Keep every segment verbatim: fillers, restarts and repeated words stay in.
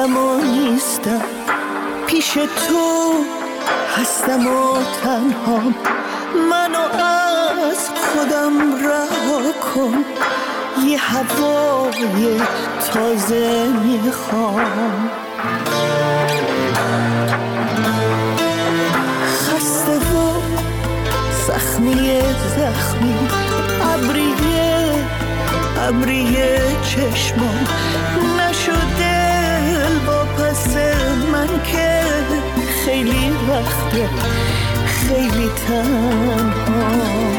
هستم و نیستم، پیش تو هستم و تنها، منو از خودم رها کن، یه هوای تازه میخوام. خسته و زخمی زخمی، ابریه ابریه چشمام، نشده با پس من که خیلی وقته خیلی تنها.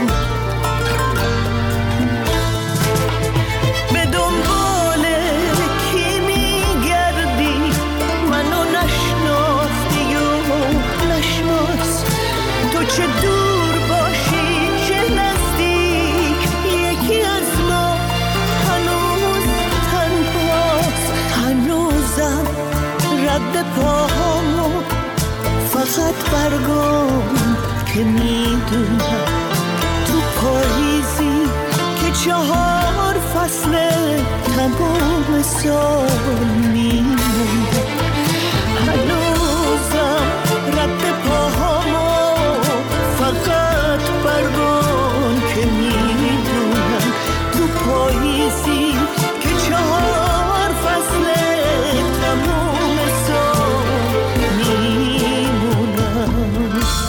به دنبال کی میگردی، منو نشناختی و نشناس، تو چه دور باشی چه نزدیک، یکی از ما هنوز تنهاست. هنوزم رد پاهامو فقط برگام که میدونم تو پاییزی که چهار فصل تمام سال میمونه. هنوزم رد پاهامو فقط برگام که میدونم تو پاییزی که چهار فصل تمام سال میمونم.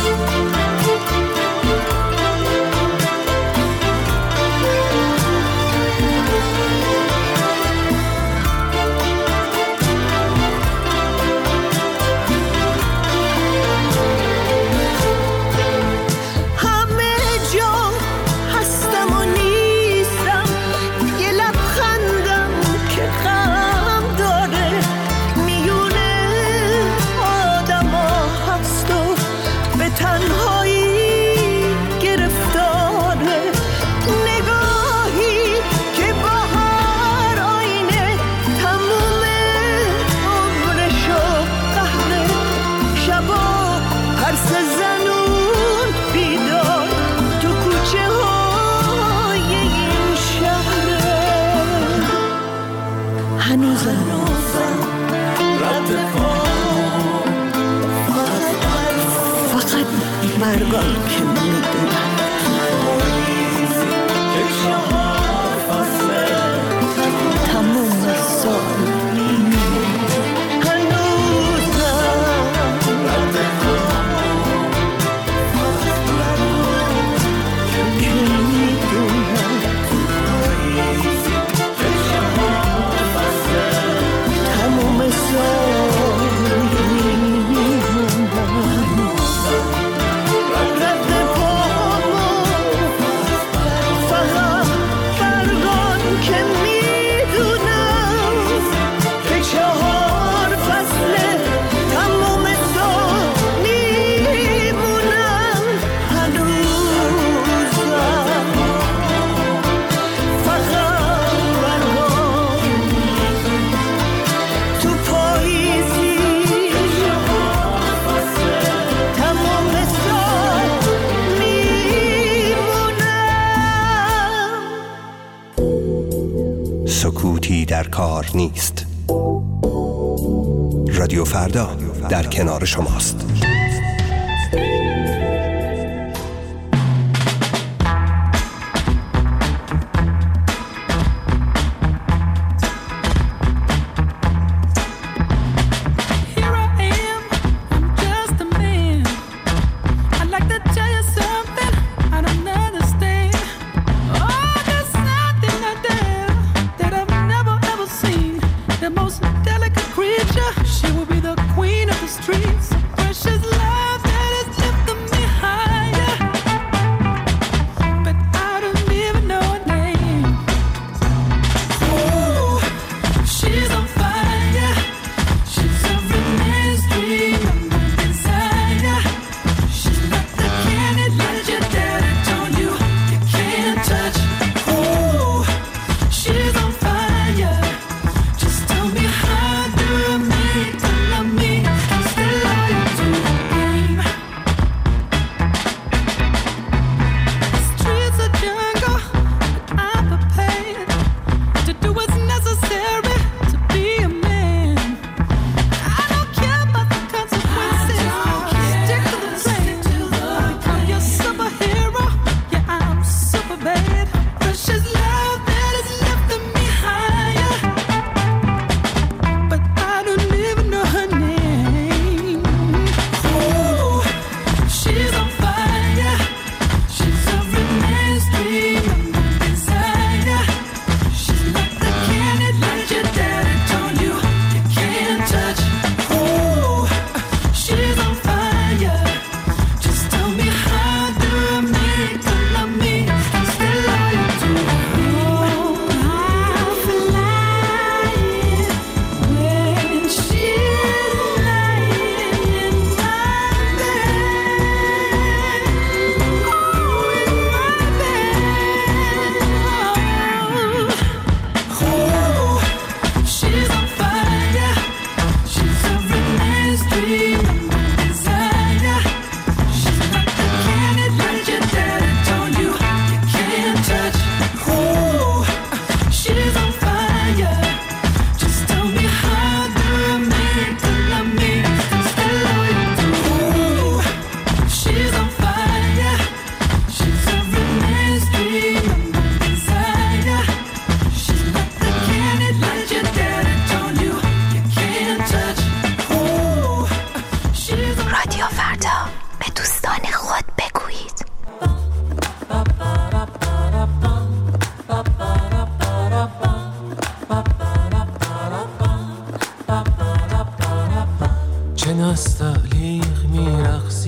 برگام که میدونم که چهار فصل تموم سال هنوزم رد پاهامو فقط برگام که میدونم که چهار فصل تموم سال سکوتی در کار نیست. رادیو فردا در کنار شماست. Most delicate creature, she will be the queen of the streets. Precious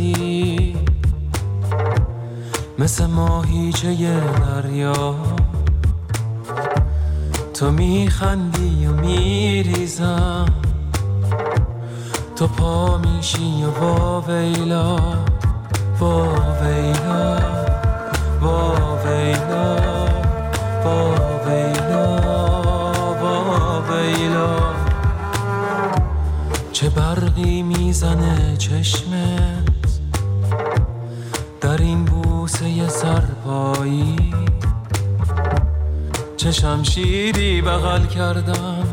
میرسی مثل ماهیچه دریا، تو میخندی و میریزم، تو پا میشی و با ویلا با ویلا با ویلا با ویلا با ویلا. چه برقی میزنه چشمت در این بوسه سرپایی، چه شمشیری بغل کردم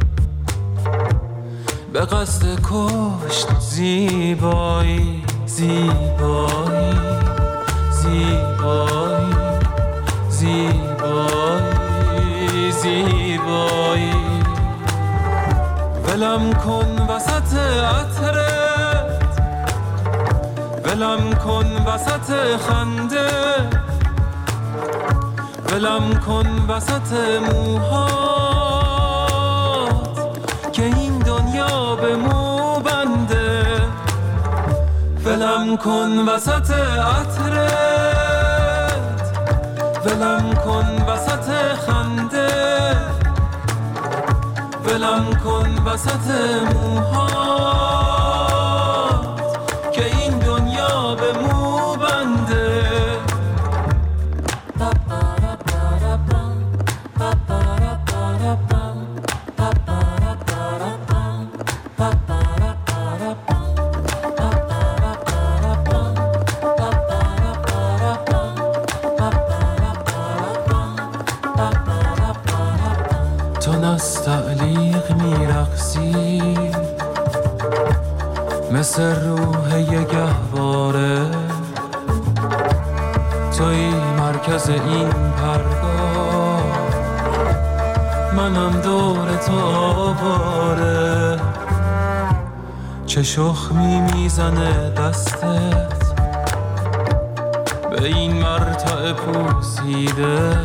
به قصد کشت زیبایی زیبایی زیبایی زیبایی زیبایی. ولم کن وسط عطرت، ولم کن وسط خنده، ولم کن وسط موهات که این دنیا به مو بنده. ولم کن وسط عطرت، ولم کن وسط خنده، ولم کن وسط موهات که این دنیا به مو بنده. تو نستعلیق میرقصی مثل روح یه گهواره، توی مرکز این پرگاه، منم دور تو آواره. چه شخمی میزنه دستت به این مرتع پوسیده،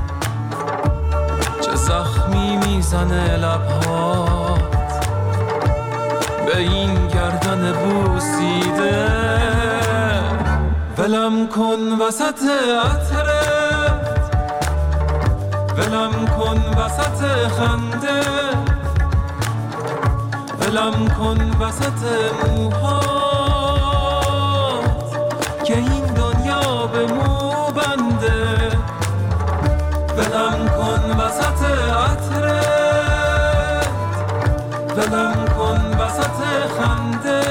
چه زخمی میزنه لبهات به این گردن بوسیده. ولم کن وسط عطرت، ولم کن وسط خنده، ولم کن وسط موهات که این دنیا به مو بنده. ولم کن وسط عطرت، ولم کن وسط خنده،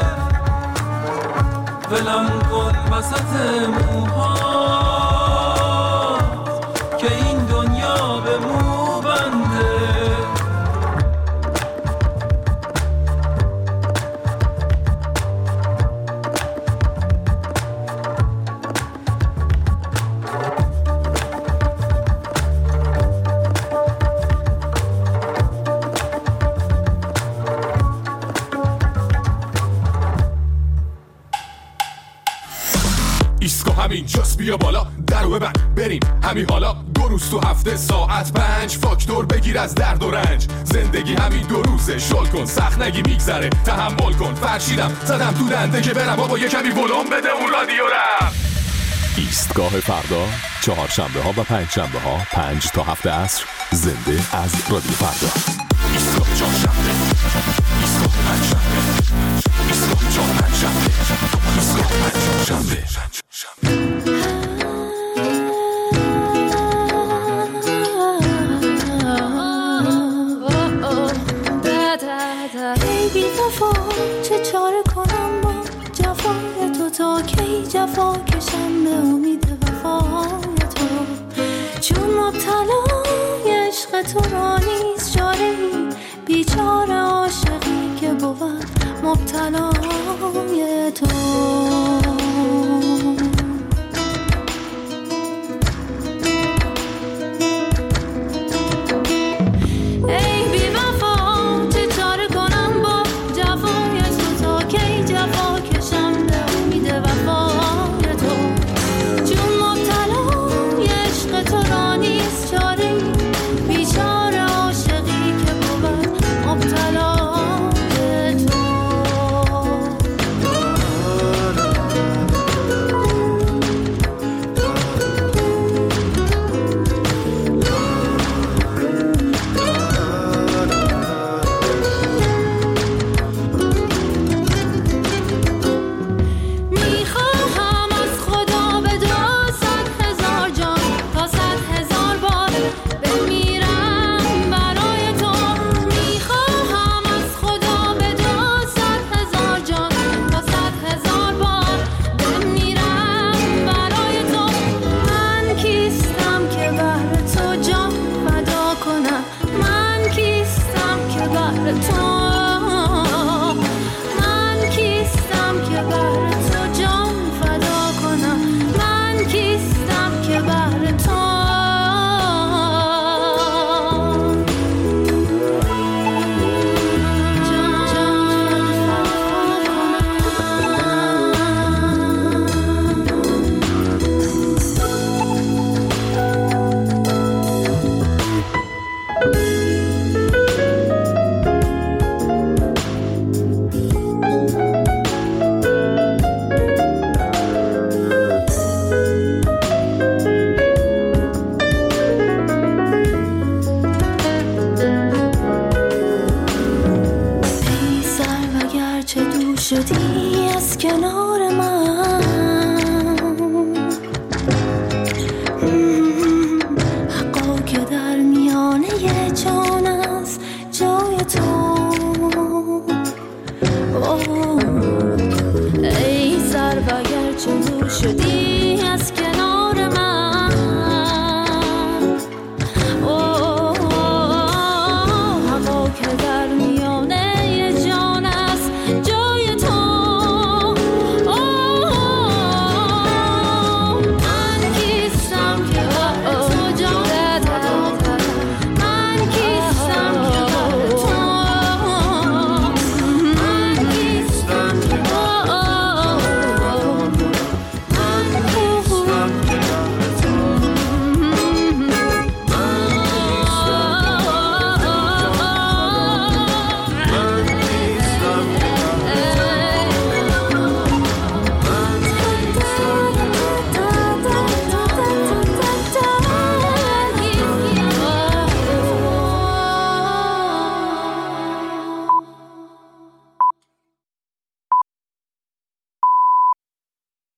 ولم کن وسط موهات که این دنیا به مو بنده. اینجاست بیا بالا درو ببند بریم همین حالا. دو روز تو هفته ساعت پنج فاکتور بگیر از درد و رنج. زندگی همین دو روزه شل کن سخت نگی میگذره تحمل کن. فرشیدم زدم تو دنده که برم بابا یه کمی ولوم بده اون رادیو رم. ایستگاه فردا چهارشنبه ها و پنج شنبه ها پنج تا هفت عصر زنده از رادیو فردا. ایستگاه چهارشنبه، ایستگاه پنجشنبه، ایستگاه چهار پنجشنبه، ایستگاه پنجشنبه. ای بی وفا چه چاره کنم با جفای تو، تا کی جفا کشم به امید وفای تو. چون مبتلای عشق تو را نیست چاره ای، بیچاره عاشقی که بود مبتلای تو. La چون تو شدی